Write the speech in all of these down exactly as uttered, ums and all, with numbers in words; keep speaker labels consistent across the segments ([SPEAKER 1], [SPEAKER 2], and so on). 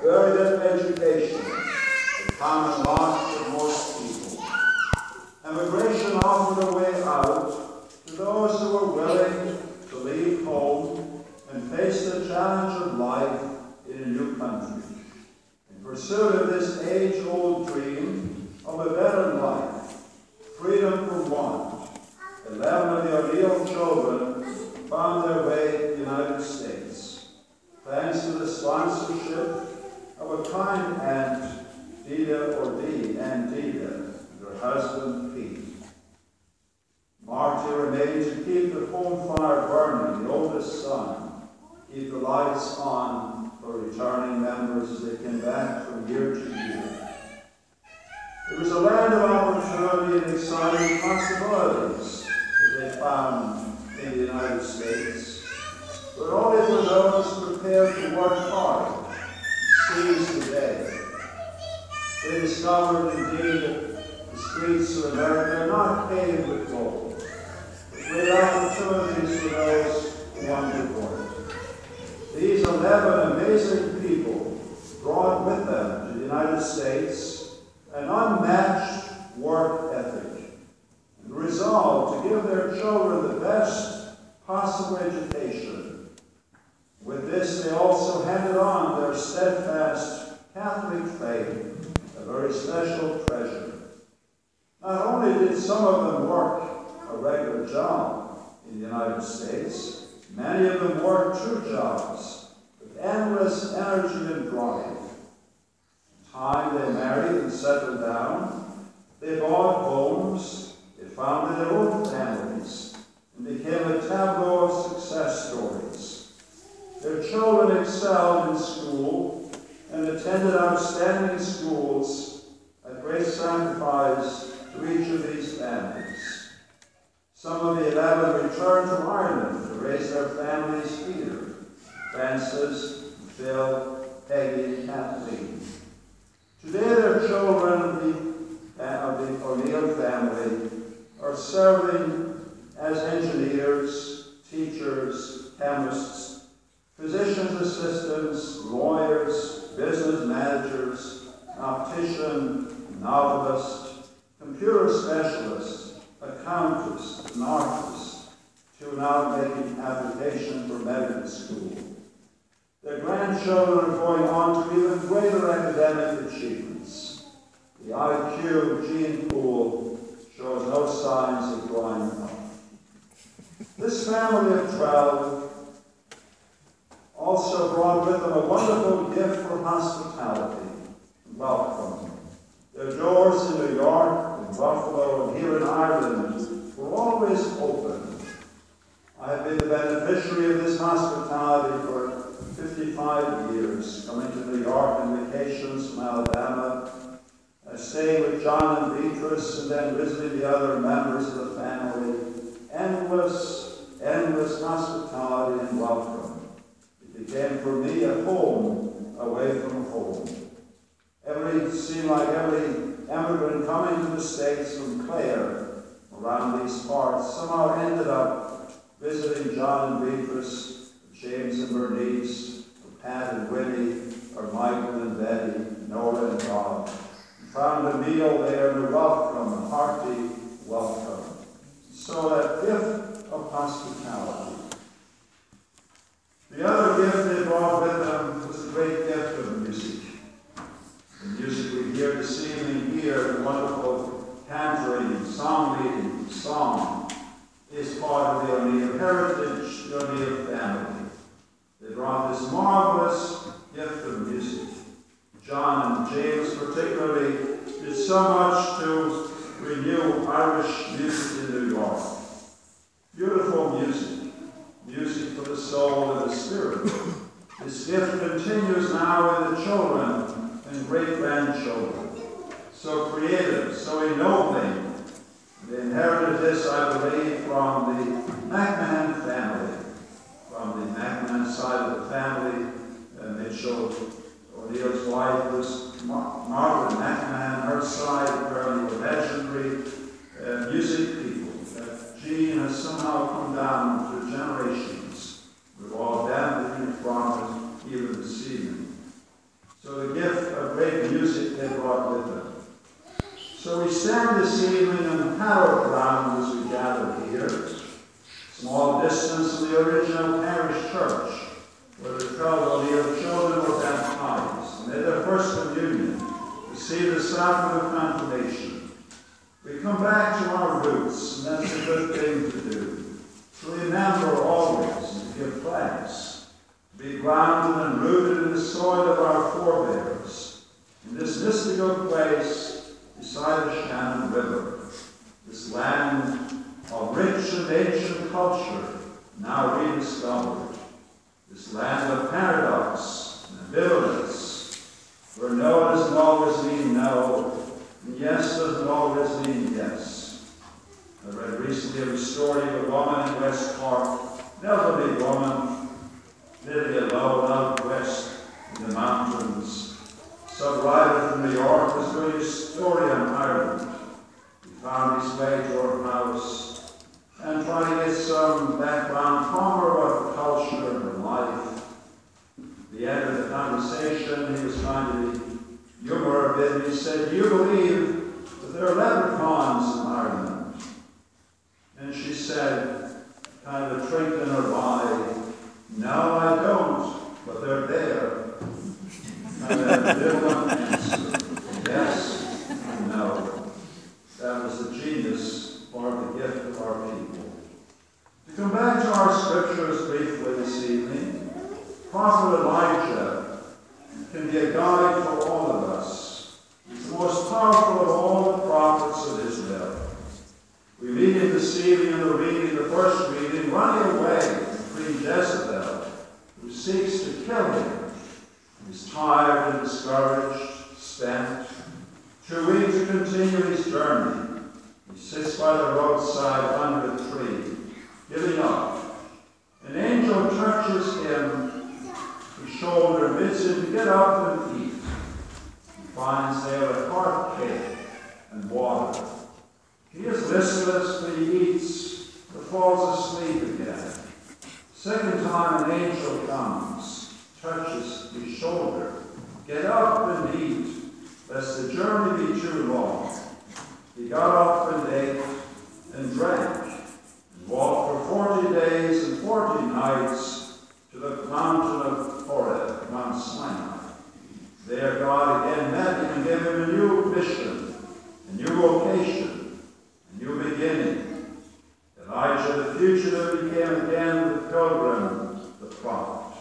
[SPEAKER 1] very little education, the common lot of most people. Emigration offered a way out to those who were willing to leave home and face the challenge of life in a new country. In pursuit of this age-old dream of a better life, freedom from want, eleven of the O'Neill children found their way to the United States, thanks to the sponsorship of a kind aunt, Dita or Dee, Aunt Dita, and her husband Pete. Marty remained to keep the home fire burning, the oldest son, keep the lights on for returning members as they came back from year to year. It was a land of opportunity and exciting possibilities that they found in the United States, but only for those prepared to work hard and seize the day. They discovered indeed that the streets of America are not paved with gold, but great opportunities for those who wanted for it. These eleven amazing people brought with them to the United States an unmatched work ethic and resolve to give their children the best possible education. With this, they also handed on their steadfast Catholic faith, a very special treasure. Not only did some of them work a regular job in the United States, many of them worked two jobs with endless energy and drive. In time, they married and settled down. They bought homes. They founded their own families and became a tableau of success stories. Their children excelled in school and attended outstanding schools at great sacrifice to each of these families. Some of the eleven returned to Ireland to raise their families here: Francis, Phil, Peggy, and Kathleen. Today, their children of the, of the O'Neill family are serving as engineers, teachers, chemists, physician's assistants, lawyers, business managers, optician, novelist, computer specialist, accountants, and artists, to now making application for medical school. Their grandchildren are going on to even greater academic achievements. The I Q gene pool shows no signs of drying up. This family of twelve also brought with them a wonderful gift for hospitality and welcome. Their doors in New York, in Buffalo, and here in Ireland were always open. I have been the beneficiary of this hospitality for fifty-five years, coming to New York on vacations from Alabama, uh, staying with John and Beatrice, and then visiting the other members of the family. Endless, endless hospitality and welcome. It became for me a home away from home. Every, seemed like every immigrant coming to the States from Clare, around these parts, somehow ended up visiting John and Beatrice, James and Bernice, or Pat and Winnie, or Michael and Betty, Nora and Bob. We found a meal there and a welcome, a hearty welcome. So that gift of hospitality. The other gift they brought with them was the great gift of music. The music we hear this evening here, the wonderful cantering, song leading, song, is part of the O'Neill heritage, the O'Neill family. They brought this marvelous gift of music. John and James particularly did so much to renew Irish music in New York. Beautiful music, music for the soul and the spirit. This gift continues now in the children and great-grandchildren. So creative, so ennobling. They inherited this, I believe, from the McMahon family. From the McMahon side of the family, uh, Mitchell O'Neill's wife was Mar- Margaret McMahon. Her side apparently were legendary uh, music people. That gene has somehow come down through generations. We've all benefited from it even this evening. So they brought with them. So we stand this evening on hallowed ground as we gather here, small distance from the original parish church, where the twelve of children were baptized and made their first communion, received the sacrament of confirmation. We come back to our roots, and that's a good thing to do. To remember always and to give thanks, to be grounded and rooted in the soil of our forebears, in this mystical place beside the Shannon River, this land of rich and ancient culture now rediscovered, this land of paradox and ambivalence, where no doesn't always mean no, and yes doesn't always mean yes. I read recently a story of a woman in West Cork, an elderly woman, living alone out west in the mountains. Some writer from New York was doing a story on Ireland. He found his way to her house and tried to get some background from her about the culture and her life. At the end of the conversation, he was trying to humor her a bit. He said, "Do you believe that there are leprechauns in Ireland?" And she said, kind of a twinkle in her eye, "No, I don't, but they're there." And that little answer, yes and no. That was the genius or the gift of our people. To come back to our scriptures briefly this evening, Prophet Elijah can be a guide for all of us. He's the most powerful of all the prophets of Israel. We read him this evening in the reading, the first reading, running away from Queen Jezebel, who seeks to kill him. He's tired and discouraged, spent, too weak to continue his journey. He sits by the roadside under a tree, giving up. An angel touches him, his shoulder, bids him to get up and eat. He finds there a tart cake and water. He is listless, but he eats, but falls asleep again. Second time an angel comes, touches his shoulder. Get up and eat, lest the journey be too long. He got up and ate and drank, and walked for forty days and forty nights to the mountain of Horeb, Mount Sinai. There God again met him and gave him a new mission, a new vocation, new beginning. Elijah the fugitive became again the pilgrim, the prophet.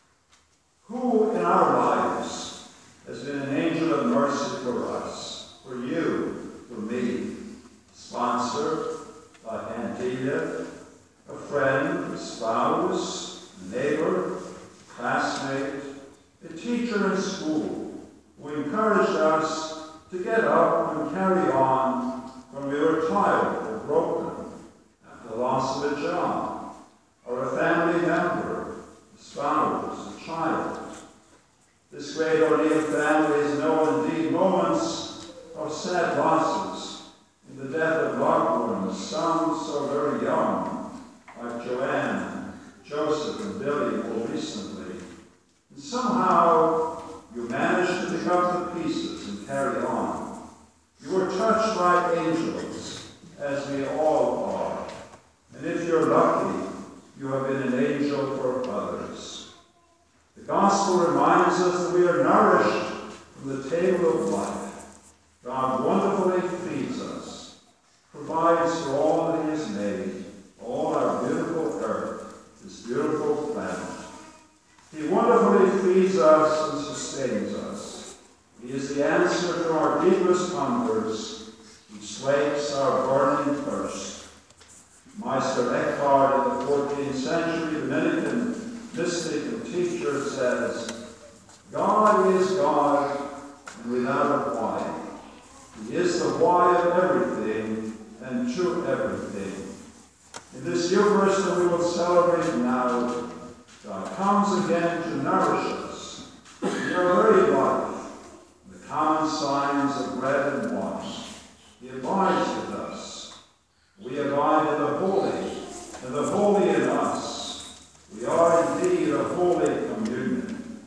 [SPEAKER 1] Who in our lives has been an angel of mercy for us, for you, for me? Sponsor, like Antia, a friend, a spouse, a neighbor, classmate, a teacher in school, who encouraged us to get up and carry on when we were tired or broken, after the loss of a job, or a family member, a spouse, a child. This great O'Neill family has known indeed moments of sad losses in the death of loved ones, some so very young, like Joanne, Joseph, and Billy more recently. And somehow you managed to pick up the pieces and carry on. You were touched by angels, as we all are. And if you're lucky, you have been an angel for others. The gospel reminds us that we are nourished from the table of life. God wonderfully feeds us, provides for all that he has made, all our beautiful earth, this beautiful planet. He wonderfully feeds us and sustains us. He is the answer to our deepest hungers. He slakes our burning thirst. Meister Eckhart in the fourteenth century Dominican mystic and teacher says, God is God and without a why. He is the why of everything and to everything. In this Eucharist that we will celebrate now, God comes again to nourish us in our very life, the common signs of bread and wine. He abides with us. We abide in the holy, and the holy in us. We are indeed a holy communion.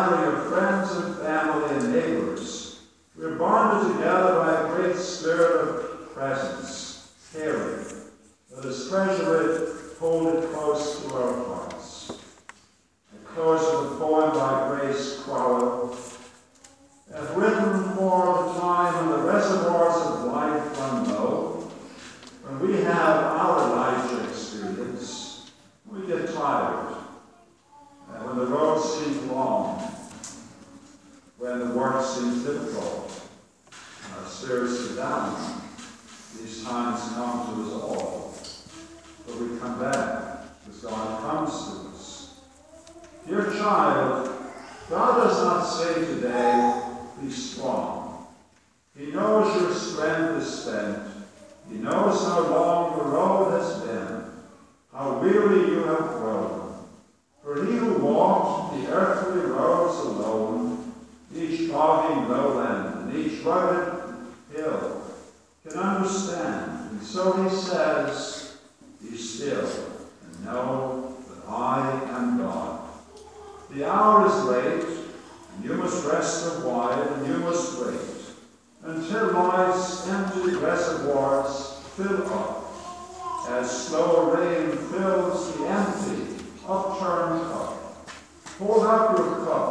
[SPEAKER 1] gathering of friends and family and neighbors. We're bonded together by a great spirit of presence, caring. Let us treasure it, hold it close to our hearts. I close with a poem by Grace Crowell, as written for the time when the reservoirs of life run low, when we have our Elijah experience, we get tired, and when the road seems long, when the work seems difficult, our spirits are down. These times come to us all, but we come back as God comes to us. Dear child, God does not say today, be strong. He knows your strength is spent. He knows how long the road has been, how weary you have grown. For he who walked the earthly roads alone, each bogging lowland and each rugged hill, can understand. And so he says, be still and know that I am God. The hour is late, and you must rest a while, and you must wait until life's empty reservoirs fill up, as slow rain fills the empty, upturned cup. Hold up your cup